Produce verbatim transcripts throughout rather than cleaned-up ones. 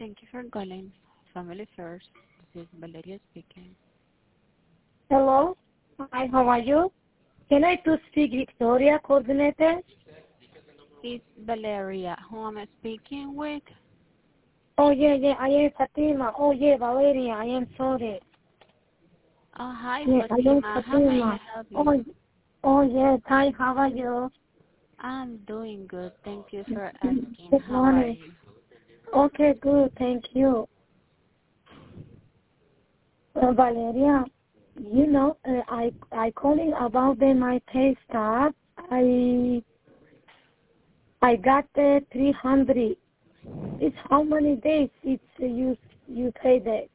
Thank you for calling Family First. This is Valeria speaking. Hello. Hi, how are you? Can I to speak Victoria, coordinator? It's Valeria. Who am I speaking with? Oh, yeah, yeah, I am Fatima. Oh, yeah, Valeria, I am sorry. Oh, hi, Yeah, I am Fatima. How may I Fatima. help you? Oh, oh, yes, hi, how are you? I'm doing good. Thank you for asking. Good How are morning. you? Okay, good, thank you. Uh, Valeria, you know, uh, I I calling about the, my pay stub. I I got the three hundred. It's how many days it's uh, you you pay that?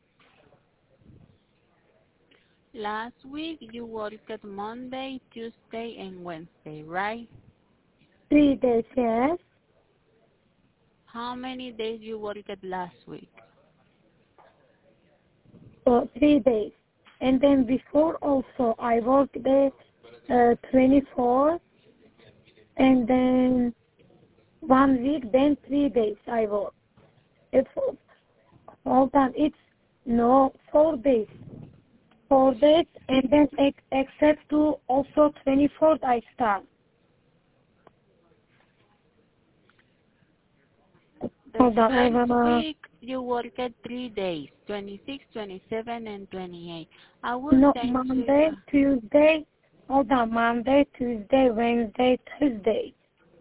Last week you worked Monday, Tuesday, and Wednesday, right? Three days, yes. How many days you worked last week? So three days. And then before also I worked the uh, twenty-four, and then one week, then three days I work. It's, hold on, it's no four days. Four days, and then ex- except to also twenty-fourth I start. The Hold on, I first wanna, week you worked three days, twenty-six, twenty-seven, and twenty-eight. I will no, send to you. Monday, Tuesday, hold on, Monday, Tuesday, Wednesday, Thursday.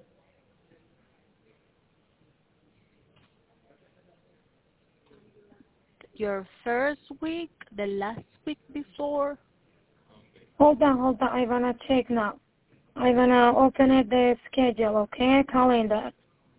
Your first week, the last week before. Hold on, hold on, I wanna check now. I wanna open it the schedule, okay, calendar.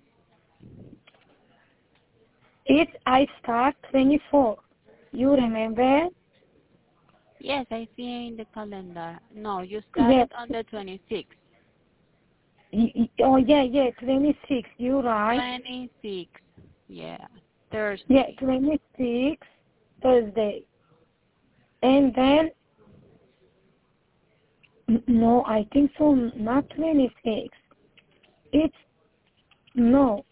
It's I start twenty-four. You remember? Yes, I see in the calendar. No, you Yes. started on the twenty-sixth. Y- y- Oh yeah, yeah, twenty-six. You right? twenty-sixth. Yeah, Yeah, Thursday. twenty-six Thursday, and then n- no, I think so. Not twenty-six. It's no.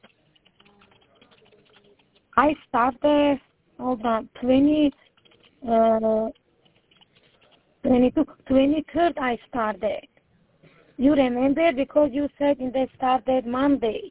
I started. Hold on, twenty. Uh, twenty-two, twenty-third. I started. You remember because you said in the started Monday.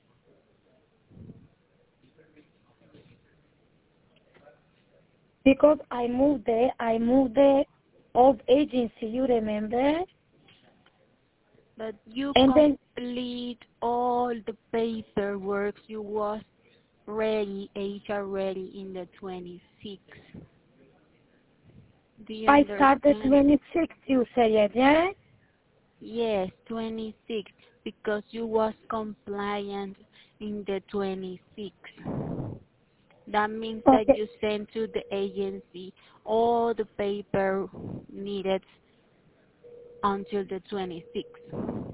Because I moved there, I moved the old agency, you remember? But you And then, complete all the paperwork. You was ready, H R ready in the twenty-sixth. Do you I started understand? twenty-sixth, you said, yeah? Yes, twenty-sixth, because you was compliant in the twenty-sixth. That means that Okay, you send to the agency all the paper needed until the twenty-sixth.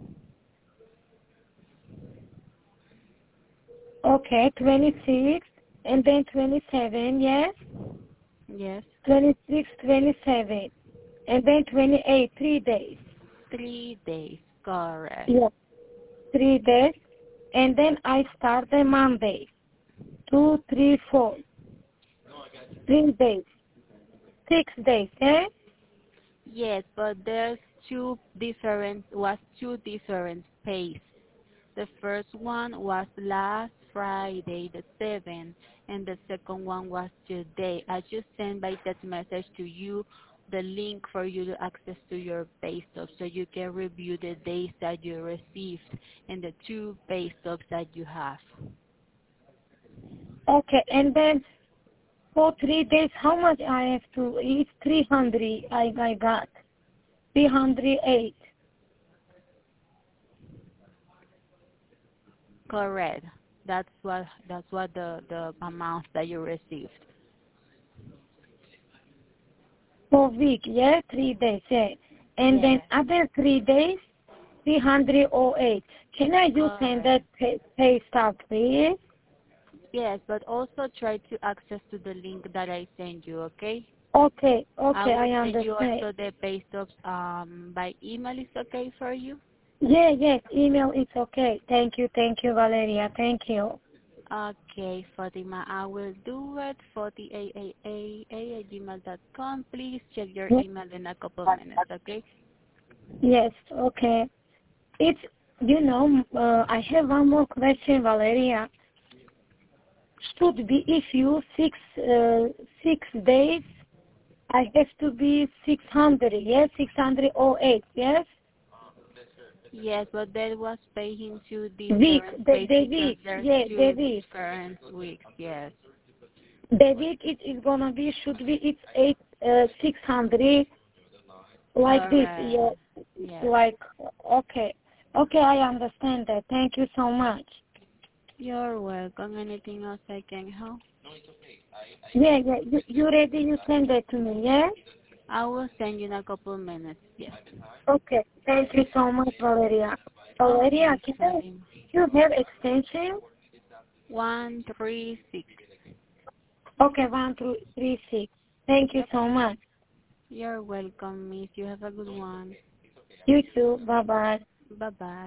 okay, twenty-six, and then twenty-seven, yes? Yes, twenty-six, twenty-seven, and then twenty-eight, three days. three days, correct. Yeah, three days. And then I started Monday, two, three, four, three days, six days, eh? Yes, but there's two different, was two different pays. The first one was last Friday, the seventh, and the second one was today. I just sent by text message to you the link for you to access to your pay stub so you can review the days that you received and the two pay stubs that you have. Okay, and then for three days, how much I have to? It's three hundred. I I got three hundred eight. Correct. That's what that's what the the amount that you received. For week, yeah, three days, yeah, and then Yes. other three days, three hundred oh eight. Can I you send Correct. that pay, pay stub, please? Yes, but also try to access to the link that I sent you, okay? Okay, I okay, I will send you understand. also the pay stubs um, by email. Is okay for you? Yeah, yes, email is okay. Thank you, thank you, Valeria. Thank you. Okay, Fatima, I will do it. forty a a a a at gmail dot com. Please check your Yes. email in a couple minutes, okay? Yes, okay. It's, you know, uh, I have one more question, Valeria. Should be if you six uh, six days, I have to be six hundred, yes, six hundred oh eight, yes. Yes, but that was paying two Week, different the pays the because week, there's yeah, the two week, different weeks, yes. the week it is gonna be should be it's eight uh, six hundred like this, yeah, Correct. Yes. like okay, okay, I understand that. Thank you so much. You're welcome. Anything else I can help? Yeah, yeah, you, you ready? You send that to me, yeah? I will send you in a couple minutes, yes. Okay, thank you so much, Valeria. Valeria, Okay, can I, Fatima. you have extension? One, three, six. Okay, one, two, three, six. Thank you Yep. so much. You're welcome, miss. You have a good one. You too. Bye bye. Bye-bye.